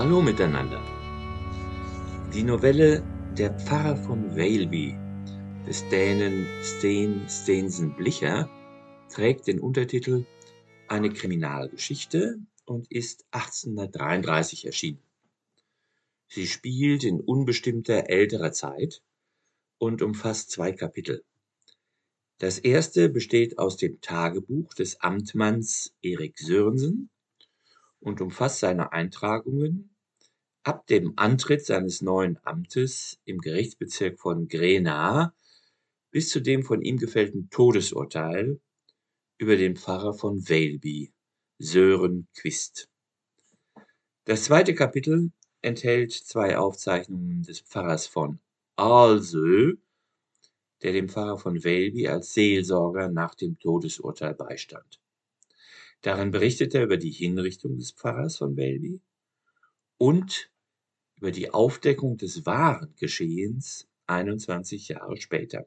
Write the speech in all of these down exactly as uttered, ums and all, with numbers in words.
Hallo miteinander. Die Novelle Der Pfarrer von Vejlby des Dänen Steen Steensen Blicher trägt den Untertitel Eine Kriminalgeschichte und ist achtzehnhundertdreiunddreißig erschienen. Sie spielt in unbestimmter älterer Zeit und umfasst zwei Kapitel. Das erste besteht aus dem Tagebuch des Amtmanns Erik Sørensen und umfasst seine Eintragungen ab dem Antritt seines neuen Amtes im Gerichtsbezirk von Grenaa bis zu dem von ihm gefällten Todesurteil über den Pfarrer von Vejlby, Sören Quist. Das zweite Kapitel enthält zwei Aufzeichnungen des Pfarrers von Aalsø, der dem Pfarrer von Vejlby als Seelsorger nach dem Todesurteil beistand. Darin berichtet er über die Hinrichtung des Pfarrers von Vejlby und über die Aufdeckung des wahren Geschehens einundzwanzig Jahre später.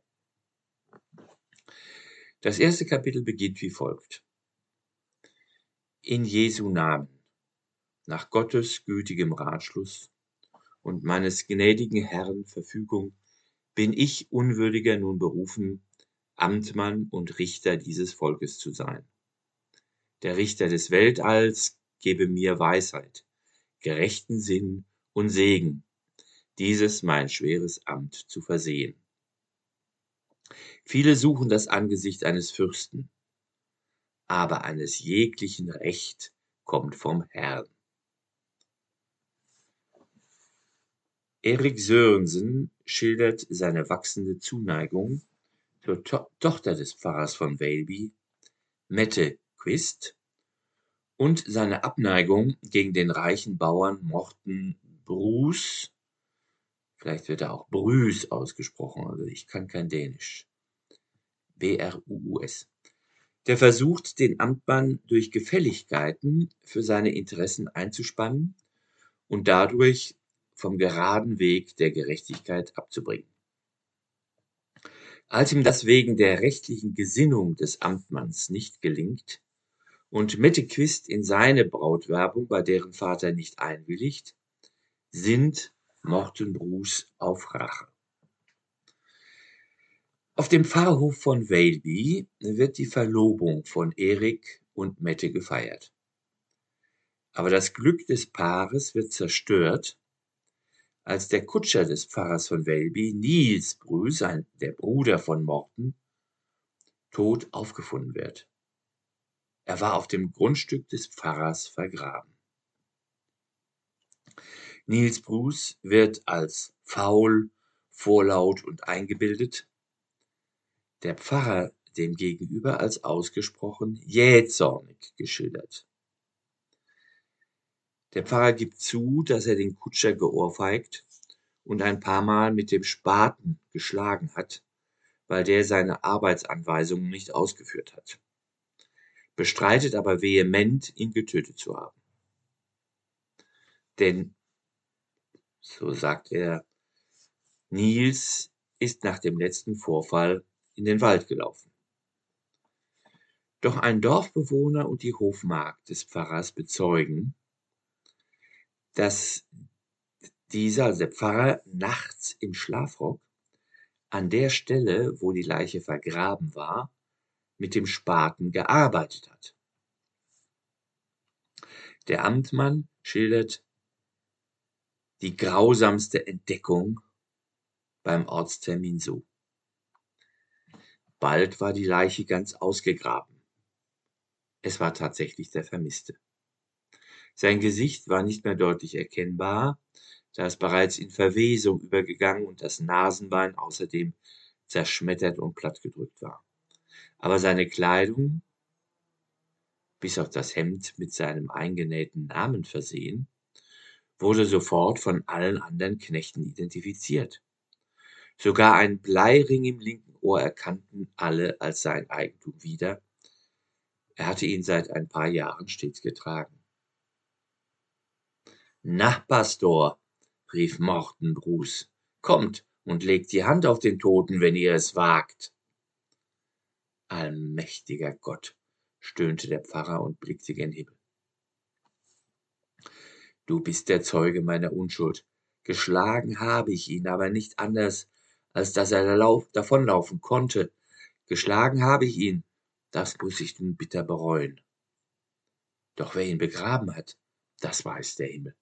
Das erste Kapitel beginnt wie folgt. In Jesu Namen, nach Gottes gütigem Ratschluss und meines gnädigen Herrn Verfügung, bin ich unwürdiger nun berufen, Amtmann und Richter dieses Volkes zu sein. Der Richter des Weltalls gebe mir Weisheit, gerechten Sinn und Segen, dieses mein schweres Amt zu versehen. Viele suchen das Angesicht eines Fürsten, aber eines jeglichen Recht kommt vom Herrn. Erik Sørensen schildert seine wachsende Zuneigung zur to- Tochter des Pfarrers von Vejlby, Mette Quist, und seine Abneigung gegen den reichen Bauern Morten Bruus, vielleicht wird er auch Brüs ausgesprochen, also ich kann kein Dänisch, B R U U S, der versucht, den Amtmann durch Gefälligkeiten für seine Interessen einzuspannen und dadurch vom geraden Weg der Gerechtigkeit abzubringen. Als ihm das wegen der rechtlichen Gesinnung des Amtmanns nicht gelingt und Mette Quist in seine Brautwerbung bei deren Vater nicht einwilligt, sinnt Morten Bruus auf Rache. Auf dem Pfarrhof von Vejlby wird die Verlobung von Erik und Mette gefeiert. Aber das Glück des Paares wird zerstört, als der Kutscher des Pfarrers von Vejlby, Niels Bruus, der Bruder von Morten, tot aufgefunden wird. Er war auf dem Grundstück des Pfarrers vergraben. Niels Bruus wird als faul, vorlaut und eingebildet, der Pfarrer demgegenüber als ausgesprochen jähzornig geschildert. Der Pfarrer gibt zu, dass er den Kutscher geohrfeigt und ein paar Mal mit dem Spaten geschlagen hat, weil der seine Arbeitsanweisungen nicht ausgeführt hat, bestreitet aber vehement, ihn getötet zu haben. Denn, so sagt er, Niels ist nach dem letzten Vorfall in den Wald gelaufen. Doch ein Dorfbewohner und die Hofmagd des Pfarrers bezeugen, dass dieser, also der Pfarrer, nachts im Schlafrock an der Stelle, wo die Leiche vergraben war, mit dem Spaten gearbeitet hat. Der Amtmann schildert die grausamste Entdeckung beim Ortstermin so. Bald war die Leiche ganz ausgegraben. Es war tatsächlich der Vermisste. Sein Gesicht war nicht mehr deutlich erkennbar, da es bereits in Verwesung übergegangen und das Nasenbein außerdem zerschmettert und plattgedrückt war. Aber seine Kleidung, bis auf das Hemd mit seinem eingenähten Namen versehen, wurde sofort von allen anderen Knechten identifiziert. Sogar einen Bleiring im linken Ohr erkannten alle als sein Eigentum wieder. Er hatte ihn seit ein paar Jahren stets getragen. »Na, Pastor«, rief Morten Bruus, »kommt und legt die Hand auf den Toten, wenn ihr es wagt.« »Allmächtiger Gott«, stöhnte der Pfarrer und blickte gen Himmel. Du bist der Zeuge meiner Unschuld. Geschlagen habe ich ihn, aber nicht anders, als dass er lauf, davonlaufen konnte. Geschlagen habe ich ihn, das muss ich nun bitter bereuen. Doch wer ihn begraben hat, das weiß der Himmel.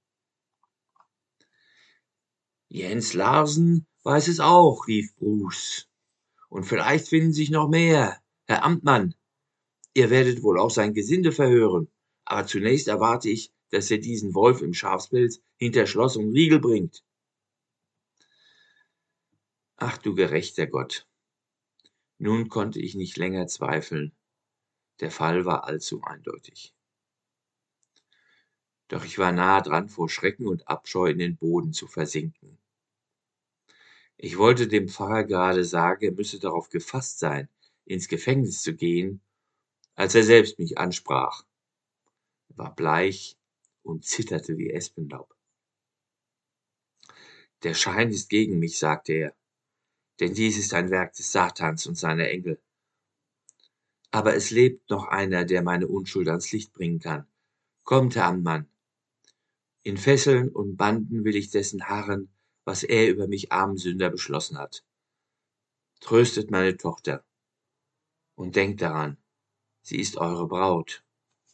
Jens Larsen weiß es auch, rief Bruce. Und vielleicht finden sich noch mehr. Herr Amtmann, ihr werdet wohl auch sein Gesinde verhören. Aber zunächst erwarte ich, dass ihr diesen Wolf im Schafspelz hinter Schloss und Riegel bringt. Ach du gerechter Gott. Nun konnte ich nicht länger zweifeln. Der Fall war allzu eindeutig. Doch ich war nahe dran, vor Schrecken und Abscheu in den Boden zu versinken. Ich wollte dem Pfarrer gerade sagen, er müsse darauf gefasst sein, ins Gefängnis zu gehen, als er selbst mich ansprach. Er war bleich und zitterte wie Espenlaub. Der Schein ist gegen mich, sagte er, denn dies ist ein Werk des Satans und seiner Engel. Aber es lebt noch einer, der meine Unschuld ans Licht bringen kann. Kommt, Herr Amtmann. In Fesseln und Banden will ich dessen harren, was er über mich armen Sünder beschlossen hat. Tröstet meine Tochter und denkt daran, sie ist eure Braut.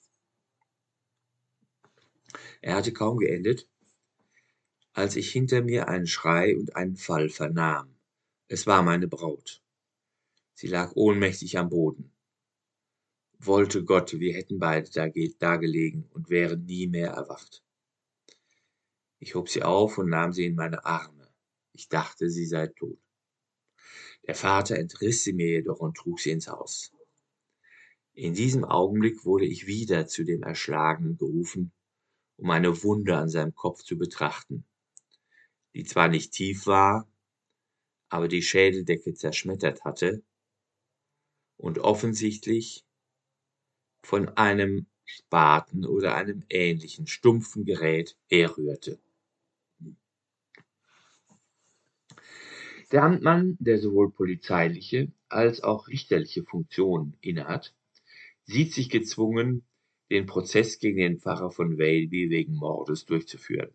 Er hatte kaum geendet, als ich hinter mir einen Schrei und einen Fall vernahm. Es war meine Braut. Sie lag ohnmächtig am Boden. Wollte Gott, wir hätten beide da gelegen und wären nie mehr erwacht. Ich hob sie auf und nahm sie in meine Arme. Ich dachte, sie sei tot. Der Vater entriss sie mir jedoch und trug sie ins Haus. In diesem Augenblick wurde ich wieder zu dem Erschlagenen gerufen, um eine Wunde an seinem Kopf zu betrachten, die zwar nicht tief war, aber die Schädeldecke zerschmettert hatte und offensichtlich von einem Spaten oder einem ähnlichen stumpfen Gerät herrührte. Der Amtmann, der sowohl polizeiliche als auch richterliche Funktionen innehat, sieht sich gezwungen, den Prozess gegen den Pfarrer von Vejlby wegen Mordes durchzuführen.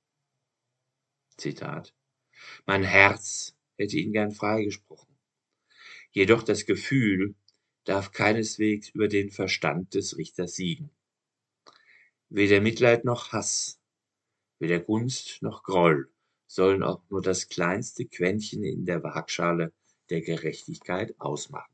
Zitat: Mein Herz hätte ihn gern freigesprochen. Jedoch das Gefühl darf keineswegs über den Verstand des Richters siegen. Weder Mitleid noch Hass, weder Gunst noch Groll sollen auch nur das kleinste Quäntchen in der Waagschale der Gerechtigkeit ausmachen.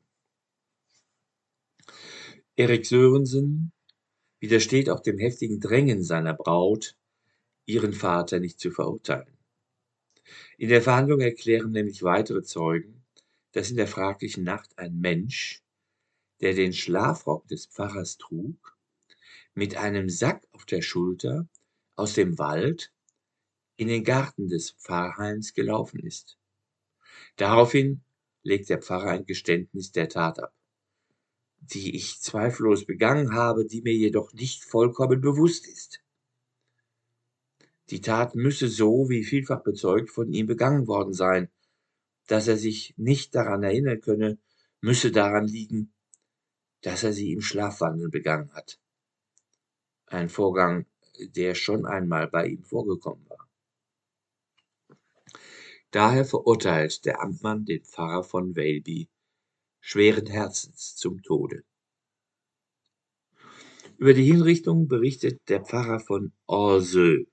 Erik Sörensen widersteht auch dem heftigen Drängen seiner Braut, ihren Vater nicht zu verurteilen. In der Verhandlung erklären nämlich weitere Zeugen, dass in der fraglichen Nacht ein Mensch, der den Schlafrock des Pfarrers trug, mit einem Sack auf der Schulter aus dem Wald in den Garten des Pfarrheims gelaufen ist. Daraufhin legt der Pfarrer ein Geständnis der Tat ab, die ich zweifellos begangen habe, die mir jedoch nicht vollkommen bewusst ist. Die Tat müsse so, wie vielfach bezeugt, von ihm begangen worden sein. Dass er sich nicht daran erinnern könne, müsse daran liegen, dass er sie im Schlafwandeln begangen hat. Ein Vorgang, der schon einmal bei ihm vorgekommen war. Daher verurteilt der Amtmann den Pfarrer von Vejlby schweren Herzens zum Tode. Über die Hinrichtung berichtet der Pfarrer von Orsö.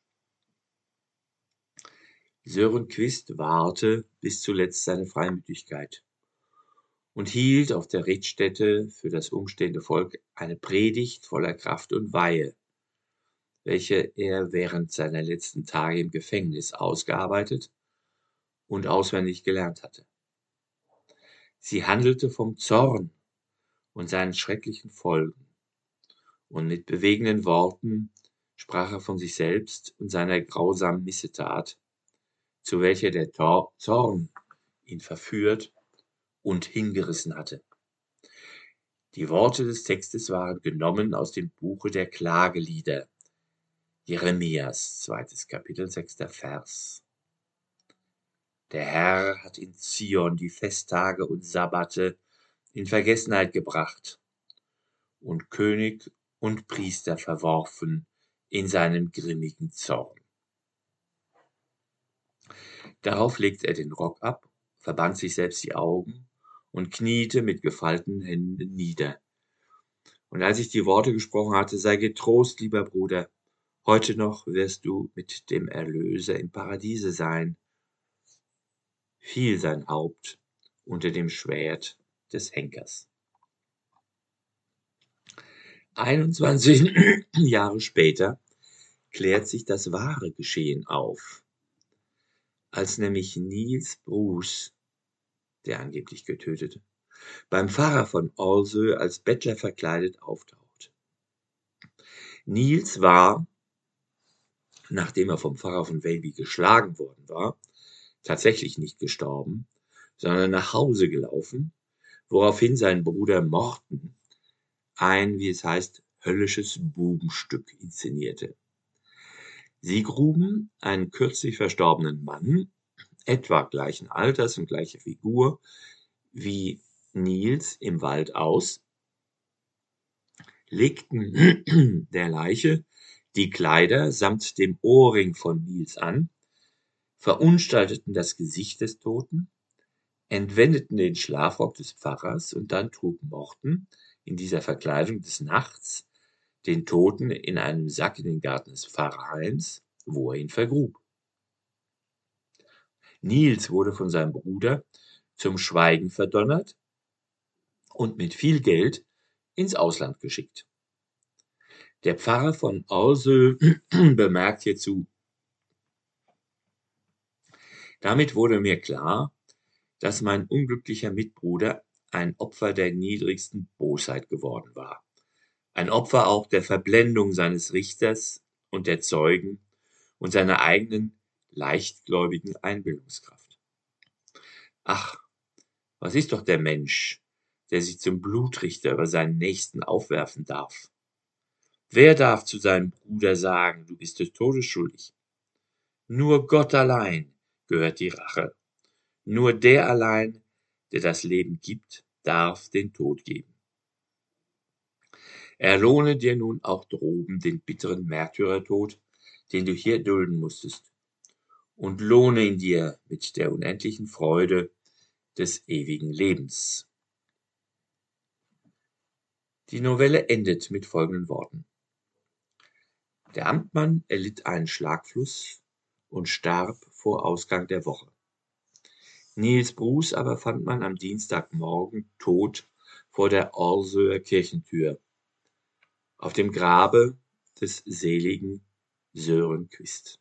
Sören Quist wahrte bis zuletzt seine Freimütigkeit und hielt auf der Richtstätte für das umstehende Volk eine Predigt voller Kraft und Weihe, welche er während seiner letzten Tage im Gefängnis ausgearbeitet und auswendig gelernt hatte. Sie handelte vom Zorn und seinen schrecklichen Folgen, und mit bewegenden Worten sprach er von sich selbst und seiner grausamen Missetat, zu welcher der Zorn ihn verführt und hingerissen hatte. Die Worte des Textes waren genommen aus dem Buche der Klagelieder, Jeremias, zweites Kapitel, sechster Vers. Der Herr hat in Zion die Festtage und Sabbate in Vergessenheit gebracht und König und Priester verworfen in seinem grimmigen Zorn. Darauf legte er den Rock ab, verband sich selbst die Augen und kniete mit gefalteten Händen nieder. Und als ich die Worte gesprochen hatte: »Sei getrost, lieber Bruder, heute noch wirst du mit dem Erlöser im Paradiese sein«, fiel sein Haupt unter dem Schwert des Henkers. einundzwanzig Jahre später klärt sich das wahre Geschehen auf, als nämlich Niels Bruce, der angeblich Getötete, beim Pfarrer von Orsø als Bettler verkleidet auftaucht. Niels war, nachdem er vom Pfarrer von Vejlby geschlagen worden war, tatsächlich nicht gestorben, sondern nach Hause gelaufen, woraufhin sein Bruder Morten ein, wie es heißt, höllisches Bubenstück inszenierte. Sie gruben einen kürzlich verstorbenen Mann, etwa gleichen Alters und gleicher Figur wie Niels, im Wald aus, legten der Leiche die Kleider samt dem Ohrring von Niels an, verunstalteten das Gesicht des Toten, entwendeten den Schlafrock des Pfarrers und dann trug Morten in dieser Verkleidung des Nachts den Toten in einem Sack in den Garten des Pfarrheims, wo er ihn vergrub. Niels wurde von seinem Bruder zum Schweigen verdonnert und mit viel Geld ins Ausland geschickt. Der Pfarrer von Orsø bemerkt hierzu: »Damit wurde mir klar, dass mein unglücklicher Mitbruder ein Opfer der niedrigsten Bosheit geworden war, ein Opfer auch der Verblendung seines Richters und der Zeugen und seiner eigenen leichtgläubigen Einbildungskraft. Ach, was ist doch der Mensch, der sich zum Blutrichter über seinen Nächsten aufwerfen darf? Wer darf zu seinem Bruder sagen, du bist des Todes schuldig? Nur Gott allein gehört die Rache. Nur der allein, der das Leben gibt, darf den Tod geben. Er lohne dir nun auch droben den bitteren Märtyrertod, den du hier dulden musstest, und lohne ihn dir mit der unendlichen Freude des ewigen Lebens.« Die Novelle endet mit folgenden Worten: Der Amtmann erlitt einen Schlagfluss und starb vor Ausgang der Woche. Niels Bruce aber fand man am Dienstagmorgen tot vor der Orsøer Kirchentür, auf dem Grabe des seligen Søren Kvist.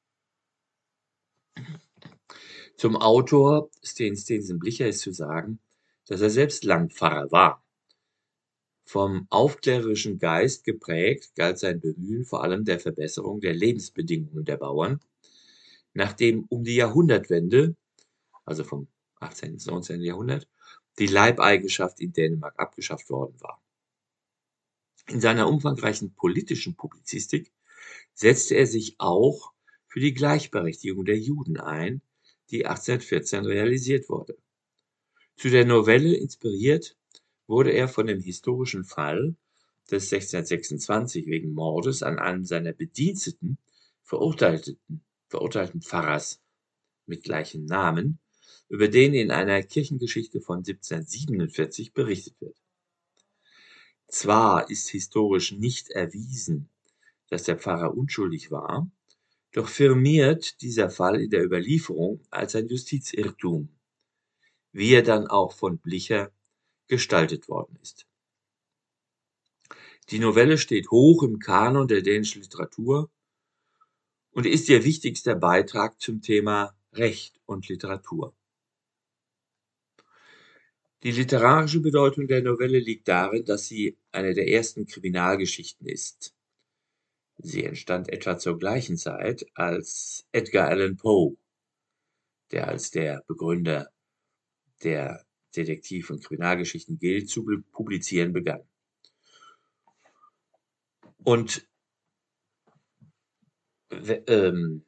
Zum Autor Steen Steensen Blicher ist zu sagen, dass er selbst Landpfarrer war. Vom aufklärerischen Geist geprägt galt sein Bemühen vor allem der Verbesserung der Lebensbedingungen der Bauern, nachdem um die Jahrhundertwende, also vom achtzehnten ins neunzehnten Jahrhundert, die Leibeigenschaft in Dänemark abgeschafft worden war. In seiner umfangreichen politischen Publizistik setzte er sich auch für die Gleichberechtigung der Juden ein, die achtzehnhundertvierzehn realisiert wurde. Zu der Novelle inspiriert wurde er von dem historischen Fall des sechzehnhundertsechsundzwanzig wegen Mordes an einem seiner Bediensteten verurteilten, verurteilten Pfarrers mit gleichem Namen, über den in einer Kirchengeschichte von siebzehnhundertsiebenundvierzig berichtet wird. Zwar ist historisch nicht erwiesen, dass der Pfarrer unschuldig war, doch firmiert dieser Fall in der Überlieferung als ein Justizirrtum, wie er dann auch von Blicher gestaltet worden ist. Die Novelle steht hoch im Kanon der dänischen Literatur und ist ihr wichtigster Beitrag zum Thema Recht und Literatur. Die literarische Bedeutung der Novelle liegt darin, dass sie eine der ersten Kriminalgeschichten ist. Sie entstand etwa zur gleichen Zeit, als Edgar Allan Poe, der als der Begründer der Detektiv- und Kriminalgeschichten gilt, zu publizieren begann. Und ähm,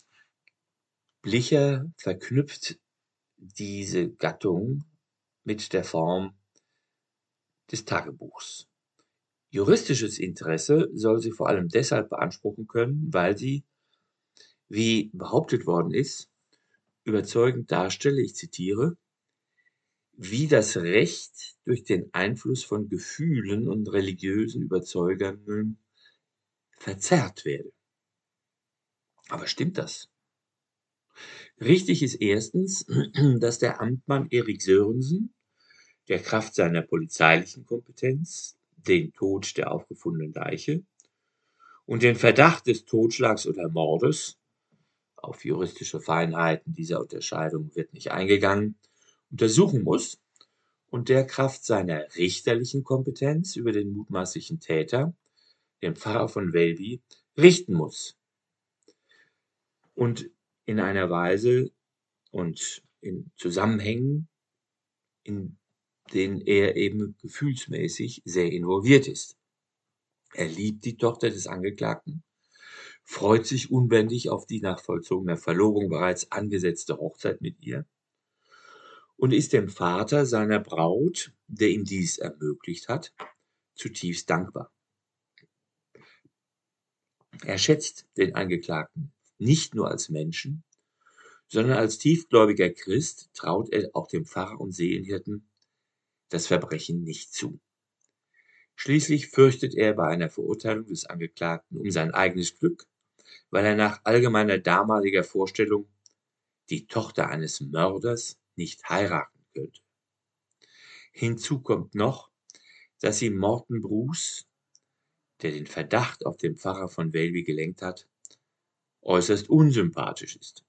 Blicher verknüpft diese Gattung mit der Form des Tagebuchs. Juristisches Interesse soll sie vor allem deshalb beanspruchen können, weil sie, wie behauptet worden ist, überzeugend darstelle, ich zitiere, wie das Recht durch den Einfluss von Gefühlen und religiösen Überzeugungen verzerrt werde. Aber stimmt das? Richtig ist erstens, dass der Amtmann Erik Sörensen, der Kraft seiner polizeilichen Kompetenz, den Tod der aufgefundenen Leiche und den Verdacht des Totschlags oder Mordes, auf juristische Feinheiten dieser Unterscheidung wird nicht eingegangen, untersuchen muss und der Kraft seiner richterlichen Kompetenz über den mutmaßlichen Täter, den Pfarrer von Welby, richten muss. Und in einer Weise und in Zusammenhängen, in denen er eben gefühlsmäßig sehr involviert ist. Er liebt die Tochter des Angeklagten, freut sich unbändig auf die nach vollzogener Verlobung bereits angesetzte Hochzeit mit ihr und ist dem Vater seiner Braut, der ihm dies ermöglicht hat, zutiefst dankbar. Er schätzt den Angeklagten nicht nur als Menschen, sondern als tiefgläubiger Christ traut er auch dem Pfarrer und Seelenhirten das Verbrechen nicht zu. Schließlich fürchtet er bei einer Verurteilung des Angeklagten um sein eigenes Glück, weil er nach allgemeiner damaliger Vorstellung die Tochter eines Mörders nicht heiraten könnte. Hinzu kommt noch, dass ihm Morten Bruce, der den Verdacht auf den Pfarrer von Welby gelenkt hat, äußerst unsympathisch ist.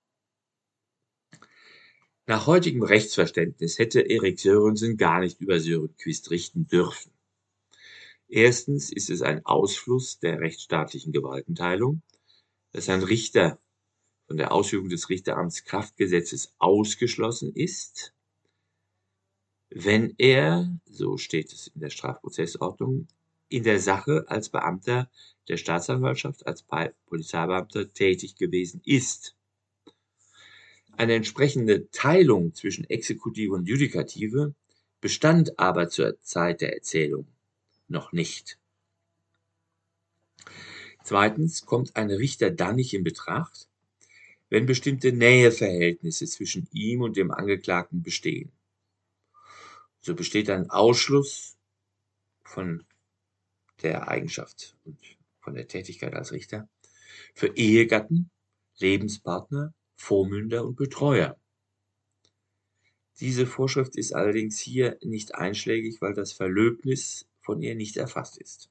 Nach heutigem Rechtsverständnis hätte Erik Sörensen gar nicht über Sörenquist richten dürfen. Erstens ist es ein Ausfluss der rechtsstaatlichen Gewaltenteilung, dass ein Richter von der Ausübung des Richteramts Kraftgesetzes ausgeschlossen ist, wenn er, so steht es in der Strafprozessordnung, in der Sache als Beamter der Staatsanwaltschaft, als Polizeibeamter tätig gewesen ist. Eine entsprechende Teilung zwischen Exekutive und Judikative bestand aber zur Zeit der Erzählung noch nicht. Zweitens kommt ein Richter dann nicht in Betracht, wenn bestimmte Näheverhältnisse zwischen ihm und dem Angeklagten bestehen. So besteht ein Ausschluss von der Eigenschaft und von der Tätigkeit als Richter für Ehegatten, Lebenspartner, Vormünder und Betreuer. Diese Vorschrift ist allerdings hier nicht einschlägig, weil das Verlöbnis von ihr nicht erfasst ist.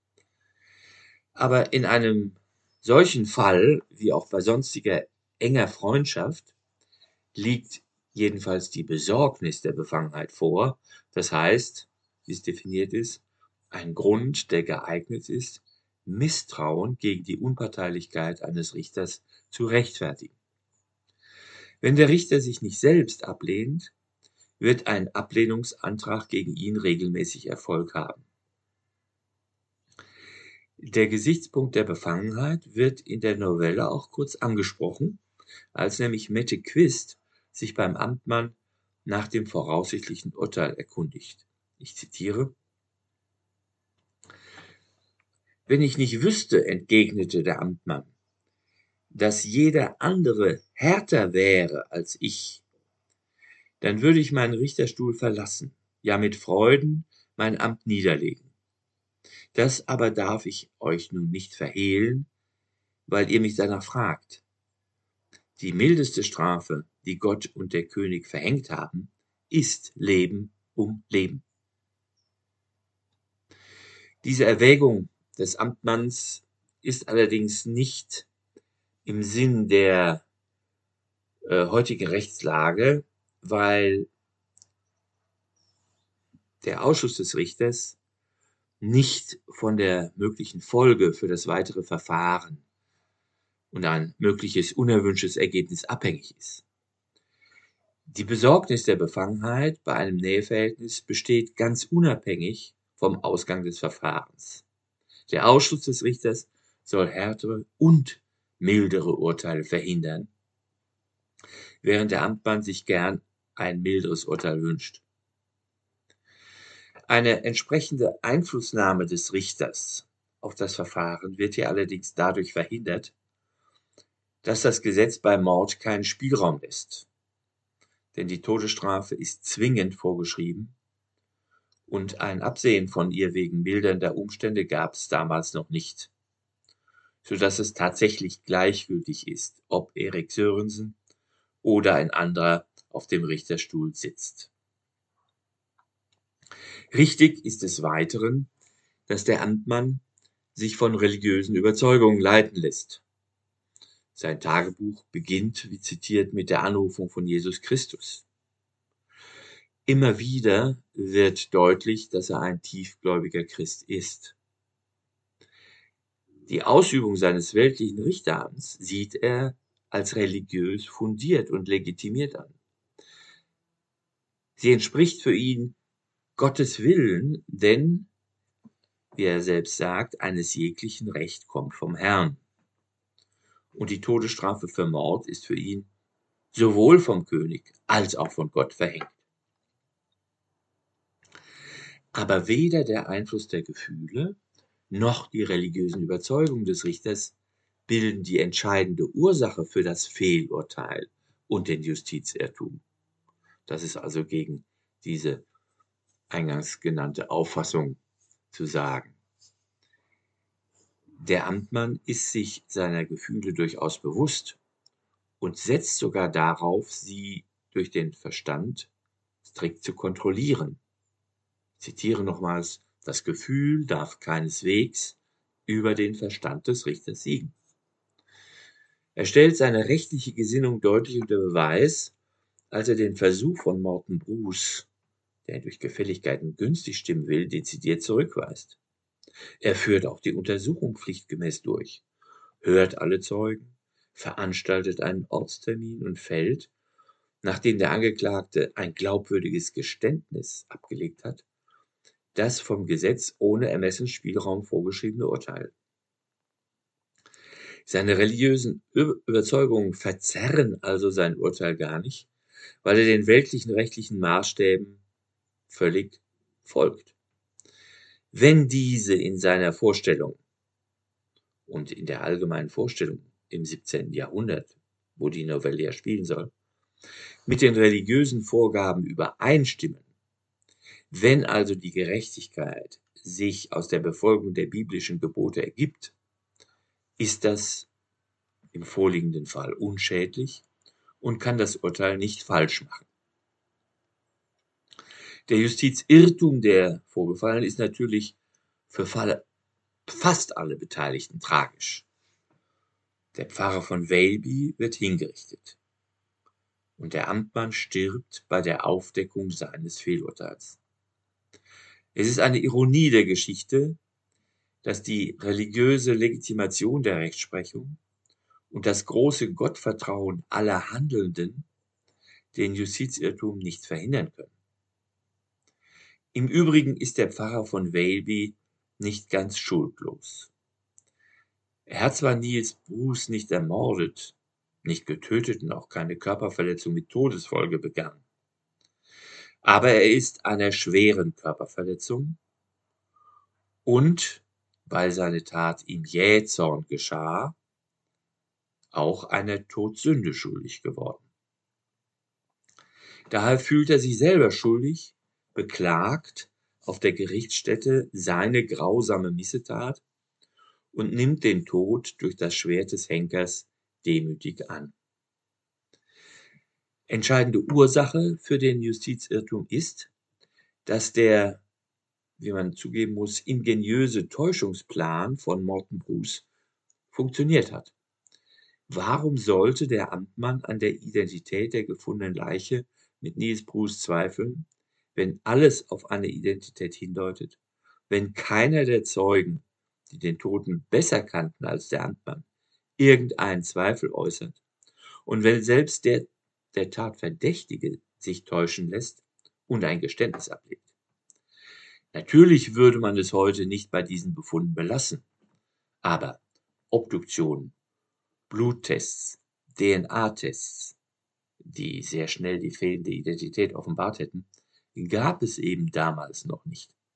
Aber in einem solchen Fall, wie auch bei sonstiger enger Freundschaft, liegt jedenfalls die Besorgnis der Befangenheit vor, das heißt, wie es definiert ist, ein Grund, der geeignet ist, Misstrauen gegen die Unparteilichkeit eines Richters zu rechtfertigen. Wenn der Richter sich nicht selbst ablehnt, wird ein Ablehnungsantrag gegen ihn regelmäßig Erfolg haben. Der Gesichtspunkt der Befangenheit wird in der Novelle auch kurz angesprochen, als nämlich Mette Quist sich beim Amtmann nach dem voraussichtlichen Urteil erkundigt. Ich zitiere: »Wenn ich nicht wüsste«, entgegnete der Amtmann, »dass jeder andere härter wäre als ich, dann würde ich meinen Richterstuhl verlassen, ja mit Freuden mein Amt niederlegen. Das aber darf ich euch nun nicht verhehlen, weil ihr mich danach fragt. Die mildeste Strafe, die Gott und der König verhängt haben, ist Leben um Leben.« Diese Erwägung des Amtmanns ist allerdings nicht im Sinn der äh, heutigen Rechtslage, weil der Ausschuss des Richters nicht von der möglichen Folge für das weitere Verfahren und ein mögliches unerwünschtes Ergebnis abhängig ist. Die Besorgnis der Befangenheit bei einem Näheverhältnis besteht ganz unabhängig vom Ausgang des Verfahrens. Der Ausschuss des Richters soll härtere und mildere Urteile verhindern, während der Amtmann sich gern ein milderes Urteil wünscht. Eine entsprechende Einflussnahme des Richters auf das Verfahren wird hier allerdings dadurch verhindert, dass das Gesetz bei Mord keinen Spielraum lässt. Denn die Todesstrafe ist zwingend vorgeschrieben und ein Absehen von ihr wegen mildernder Umstände gab es damals noch nicht, sodass es tatsächlich gleichgültig ist, ob Erik Sörensen oder ein anderer auf dem Richterstuhl sitzt. Richtig ist des Weiteren, dass der Amtmann sich von religiösen Überzeugungen leiten lässt. Sein Tagebuch beginnt, wie zitiert, mit der Anrufung von Jesus Christus. Immer wieder wird deutlich, dass er ein tiefgläubiger Christ ist. Die Ausübung seines weltlichen Richteramts sieht er als religiös fundiert und legitimiert an. Sie entspricht für ihn Gottes Willen, denn, wie er selbst sagt, eines jeglichen Recht kommt vom Herrn. Und die Todesstrafe für Mord ist für ihn sowohl vom König als auch von Gott verhängt. Aber weder der Einfluss der Gefühle noch die religiösen Überzeugungen des Richters bilden die entscheidende Ursache für das Fehlurteil und den Justizirrtum. Das ist also gegen diese eingangs genannte Auffassung zu sagen. Der Amtmann ist sich seiner Gefühle durchaus bewusst und setzt sogar darauf, sie durch den Verstand strikt zu kontrollieren. Ich zitiere nochmals: Das Gefühl darf keineswegs über den Verstand des Richters siegen. Er stellt seine rechtliche Gesinnung deutlich unter Beweis, als er den Versuch von Morten Bruce, der durch Gefälligkeiten günstig stimmen will, dezidiert zurückweist. Er führt auch die Untersuchung pflichtgemäß durch, hört alle Zeugen, veranstaltet einen Ortstermin und fällt, nachdem der Angeklagte ein glaubwürdiges Geständnis abgelegt hat, das vom Gesetz ohne Ermessensspielraum vorgeschriebene Urteil. Seine religiösen Überzeugungen verzerren also sein Urteil gar nicht, weil er den weltlichen rechtlichen Maßstäben völlig folgt. Wenn diese in seiner Vorstellung und in der allgemeinen Vorstellung im siebzehnten Jahrhundert, wo die Novelle ja spielen soll, mit den religiösen Vorgaben übereinstimmen, wenn also die Gerechtigkeit sich aus der Befolgung der biblischen Gebote ergibt, ist das im vorliegenden Fall unschädlich und kann das Urteil nicht falsch machen. Der Justizirrtum, der vorgefallen ist, natürlich für fast alle Beteiligten tragisch. Der Pfarrer von Vejlby wird hingerichtet und der Amtmann stirbt bei der Aufdeckung seines Fehlurteils. Es ist eine Ironie der Geschichte, dass die religiöse Legitimation der Rechtsprechung und das große Gottvertrauen aller Handelnden den Justizirrtum nicht verhindern können. Im Übrigen ist der Pfarrer von Vejlby nicht ganz schuldlos. Er hat zwar Niels Bruce nicht ermordet, nicht getötet und auch keine Körperverletzung mit Todesfolge begangen, aber er ist einer schweren Körperverletzung und, weil seine Tat im Jähzorn geschah, auch einer Todsünde schuldig geworden. Daher fühlt er sich selber schuldig, beklagt auf der Gerichtsstätte seine grausame Missetat und nimmt den Tod durch das Schwert des Henkers demütig an. Entscheidende Ursache für den Justizirrtum ist, dass der, wie man zugeben muss, ingeniöse Täuschungsplan von Morten Bruce funktioniert hat. Warum sollte der Amtmann an der Identität der gefundenen Leiche mit Niels Bruce zweifeln, wenn alles auf eine Identität hindeutet, wenn keiner der Zeugen, die den Toten besser kannten als der Amtmann, irgendeinen Zweifel äußert und wenn selbst der der Tatverdächtige sich täuschen lässt und ein Geständnis ablegt? Natürlich würde man es heute nicht bei diesen Befunden belassen, aber Obduktionen, Bluttests, D N A-Tests, die sehr schnell die fehlende Identität offenbart hätten, gab es eben damals noch nicht.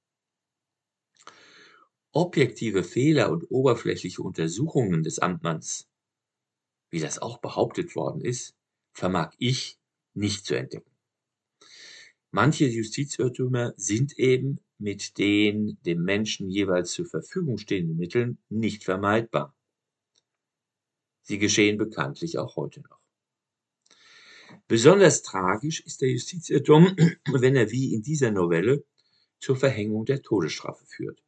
Objektive Fehler und oberflächliche Untersuchungen des Amtmanns, wie das auch behauptet worden ist, vermag ich nicht zu entdecken. Manche Justizirrtümer sind eben mit den dem Menschen jeweils zur Verfügung stehenden Mitteln nicht vermeidbar. Sie geschehen bekanntlich auch heute noch. Besonders tragisch ist der Justizirrtum, wenn er wie in dieser Novelle zur Verhängung der Todesstrafe führt.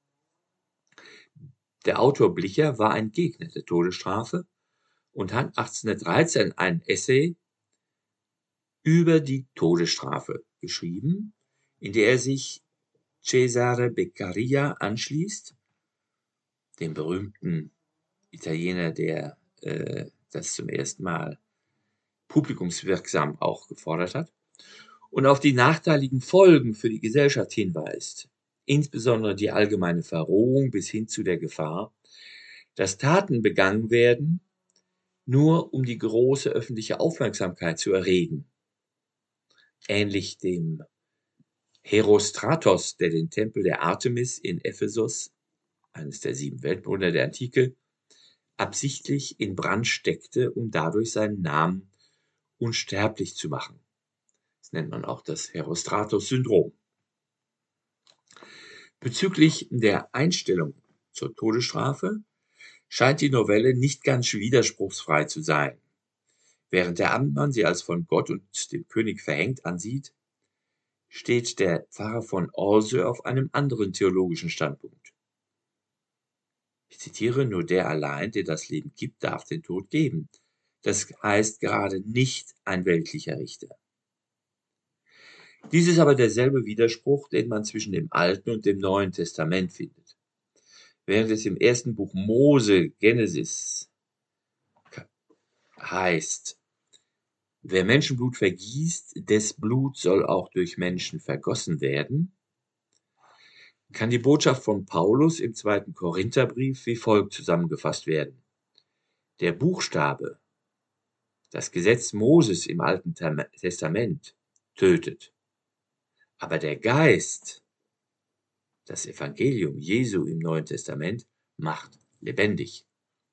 Der Autor Blicher war ein Gegner der Todesstrafe und hat achtzehnhundertdreizehn ein Essay über die Todesstrafe geschrieben, in der er sich Cesare Beccaria anschließt, dem berühmten Italiener, der äh, das zum ersten Mal publikumswirksam auch gefordert hat, und auf die nachteiligen Folgen für die Gesellschaft hinweist, insbesondere die allgemeine Verrohung bis hin zu der Gefahr, dass Taten begangen werden, nur um die große öffentliche Aufmerksamkeit zu erregen. Ähnlich dem Herostratos, der den Tempel der Artemis in Ephesus, eines der sieben Weltwunder der Antike, absichtlich in Brand steckte, um dadurch seinen Namen unsterblich zu machen. Das nennt man auch das Herostratos-Syndrom. Bezüglich der Einstellung zur Todesstrafe scheint die Novelle nicht ganz widerspruchsfrei zu sein. Während der Amtmann sie als von Gott und dem König verhängt ansieht, steht der Pfarrer von Orsö auf einem anderen theologischen Standpunkt. Ich zitiere: Nur der allein, der das Leben gibt, darf den Tod geben. Das heißt gerade nicht ein weltlicher Richter. Dies ist aber derselbe Widerspruch, den man zwischen dem Alten und dem Neuen Testament findet. Während es im ersten Buch Mose, Genesis, heißt, wer Menschenblut vergießt, des Blut soll auch durch Menschen vergossen werden, kann die Botschaft von Paulus im zweiten Korintherbrief wie folgt zusammengefasst werden. Der Buchstabe, das Gesetz Moses im Alten Testament, tötet. Aber der Geist, das Evangelium Jesu im Neuen Testament, macht lebendig.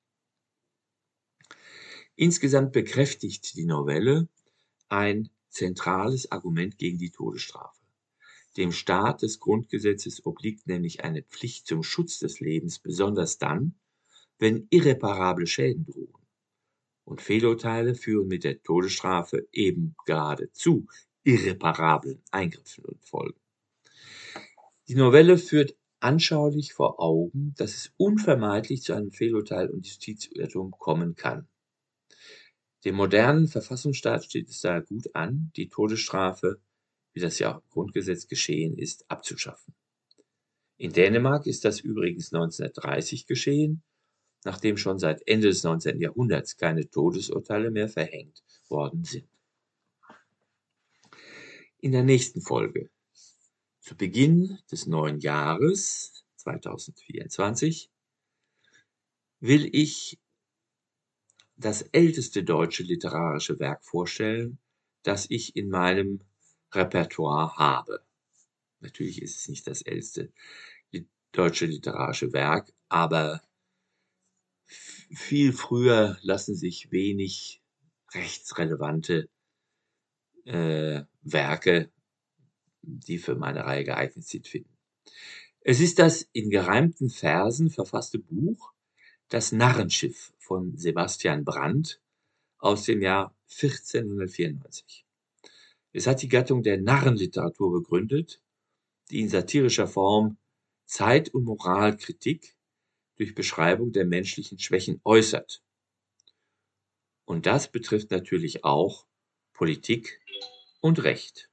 Insgesamt bekräftigt die Novelle ein zentrales Argument gegen die Todesstrafe. Dem Staat des Grundgesetzes obliegt nämlich eine Pflicht zum Schutz des Lebens, besonders dann, wenn irreparable Schäden drohen. Und Fehlurteile führen mit der Todesstrafe eben gerade zu irreparablen Eingriffen und Folgen. Die Novelle führt anschaulich vor Augen, dass es unvermeidlich zu einem Fehlurteil und Justizirrtum kommen kann. Dem modernen Verfassungsstaat steht es daher gut an, die Todesstrafe, wie das ja auch im Grundgesetz geschehen ist, abzuschaffen. In Dänemark ist das übrigens neunzehnhundertdreißig geschehen, nachdem schon seit Ende des neunzehnten Jahrhunderts keine Todesurteile mehr verhängt worden sind. In der nächsten Folge, zu Beginn des neuen Jahres zweitausendvierundzwanzig, will ich das älteste deutsche literarische Werk vorstellen, das ich in meinem Repertoire habe. Natürlich ist es nicht das älteste deutsche literarische Werk, aber viel früher lassen sich wenig rechtsrelevante äh, Werke, die für meine Reihe geeignet sind, finden. Es ist das in gereimten Versen verfasste Buch Das Narrenschiff von Sebastian Brandt aus dem Jahr vierzehnhundertvierundneunzig. Es hat die Gattung der Narrenliteratur begründet, die in satirischer Form Zeit- und Moralkritik durch Beschreibung der menschlichen Schwächen äußert. Und das betrifft natürlich auch Politik und Recht.